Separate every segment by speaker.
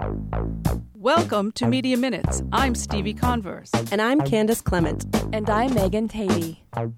Speaker 1: Welcome to Media Minutes. I'm Stevie Converse.
Speaker 2: And I'm Candace Clement.
Speaker 3: And I'm Megan Tatey.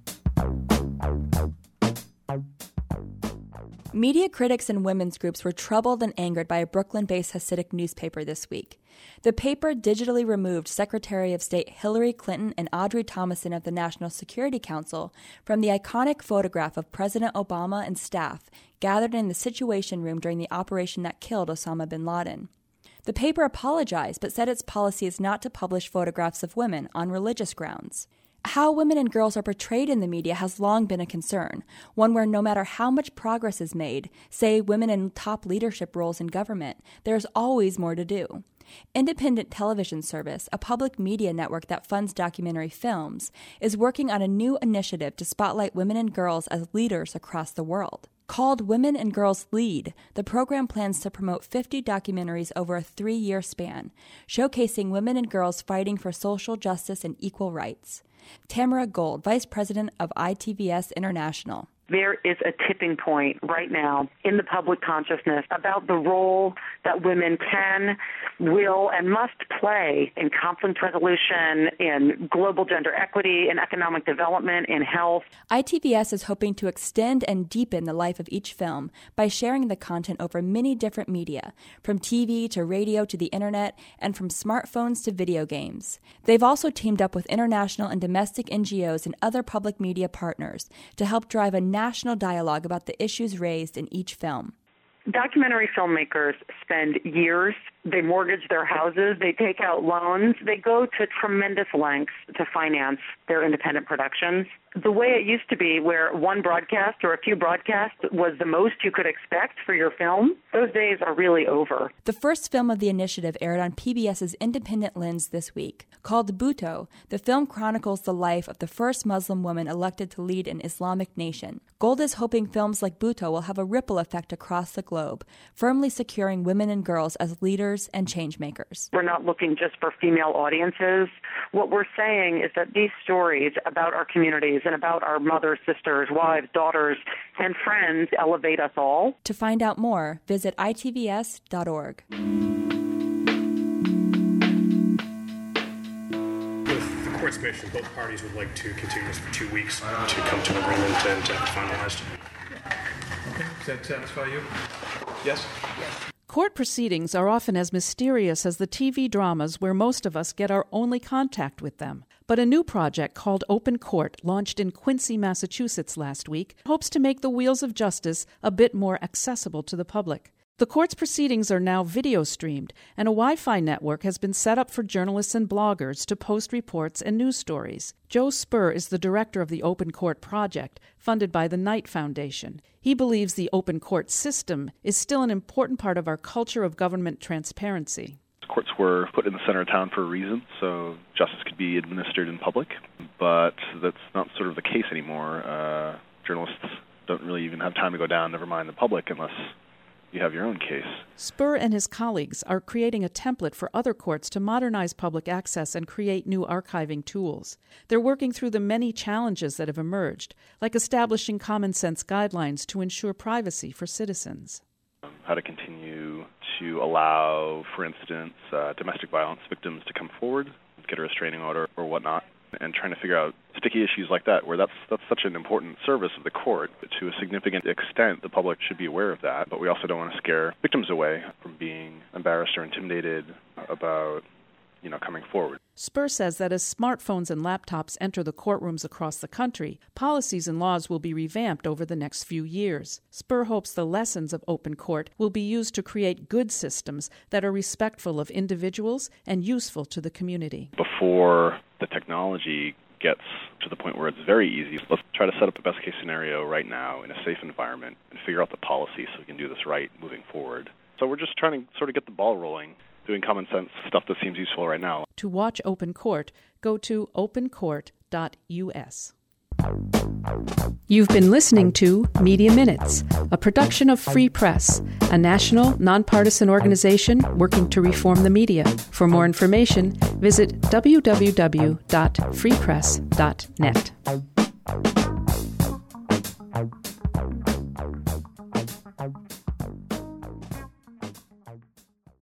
Speaker 3: Media critics and women's groups were troubled and angered by a Brooklyn-based Hasidic newspaper this week. The paper digitally removed Secretary of State Hillary Clinton and Audrey Thomason of the National Security Council from the iconic photograph of President Obama and staff gathered in the Situation Room during the operation that killed Osama bin Laden. The paper apologized but said its policy is not to publish photographs of women on religious grounds. How women and girls are portrayed in the media has long been a concern, one where no matter how much progress is made, say women in top leadership roles in government, there's always more to do. Independent Television Service, a public media network that funds documentary films, is working on a new initiative to spotlight women and girls as leaders across the world. Called Women and Girls Lead, the program plans to promote 50 documentaries over a 3-year span, showcasing women and girls fighting for social justice and equal rights. Tamara Gold, Vice President of ITVS International.
Speaker 4: There is a tipping point right now in the public consciousness about the role that women can, will, and must play in conflict resolution, in global gender equity, in economic development, in health.
Speaker 3: ITVS is hoping to extend and deepen the life of each film by sharing the content over many different media, from TV to radio to the internet, and from smartphones to video games. They've also teamed up with international and domestic NGOs and other public media partners to help drive a national dialogue about the issues raised in each film.
Speaker 4: Documentary filmmakers spend years, they mortgage their houses, they take out loans, they go to tremendous lengths to finance their independent productions. The way it used to be, where one broadcast or a few broadcasts was the most you could expect for your film, those days are really over.
Speaker 3: The first film of the initiative aired on PBS's Independent Lens this week. Called Bhutto, the film chronicles the life of the first Muslim woman elected to lead an Islamic nation. Gold is hoping films like Bhutto will have a ripple effect across the globe, firmly securing women and girls as leaders and changemakers.
Speaker 4: We're not looking just for female audiences. What we're saying is that these stories about our communities and about our mothers, sisters, wives, daughters, and friends elevate us all.
Speaker 3: To find out more, visit itvs.org.
Speaker 5: With the court submission, both parties would like to continue this for 2 weeks to come to an agreement and to have it finalized.
Speaker 6: Okay, does that satisfy you? Yes?
Speaker 1: Court proceedings are often as mysterious as the TV dramas where most of us get our only contact with them. But a new project called Open Court, launched in Quincy, Massachusetts last week, hopes to make the wheels of justice a bit more accessible to the public. The court's proceedings are now video streamed, and a Wi-Fi network has been set up for journalists and bloggers to post reports and news stories. Joe Spur is the director of the Open Court project, funded by the Knight Foundation. He believes the open court system is still an important part of our culture of government transparency.
Speaker 7: Courts were put in the center of town for a reason, so justice could be administered in public, but that's not sort of the case anymore. Journalists don't really even have time to go down, never mind the public, unless you have your own case.
Speaker 1: Spur and his colleagues are creating a template for other courts to modernize public access and create new archiving tools. They're working through the many challenges that have emerged, like establishing common-sense guidelines to ensure privacy for citizens.
Speaker 7: How to continue to allow, for instance, domestic violence victims to come forward, get a restraining order or whatnot, and trying to figure out sticky issues like that, where that's such an important service of the court. To a significant extent, the public should be aware of that, but we also don't want to scare victims away from being embarrassed or intimidated about, coming forward.
Speaker 1: Spur says that as smartphones and laptops enter the courtrooms across the country, policies and laws will be revamped over the next few years. Spur hopes the lessons of Open Court will be used to create good systems that are respectful of individuals and useful to the community.
Speaker 7: Before the technology gets to the point where it's very easy, let's try to set up a best-case scenario right now in a safe environment and figure out the policy so we can do this right moving forward. So we're just trying to sort of get the ball rolling, doing common sense stuff that seems useful right now.
Speaker 1: To watch Open Court, go to opencourt.us. You've been listening to Media Minutes, a production of Free Press, a national, nonpartisan organization working to reform the media. For more information, visit www.freepress.net.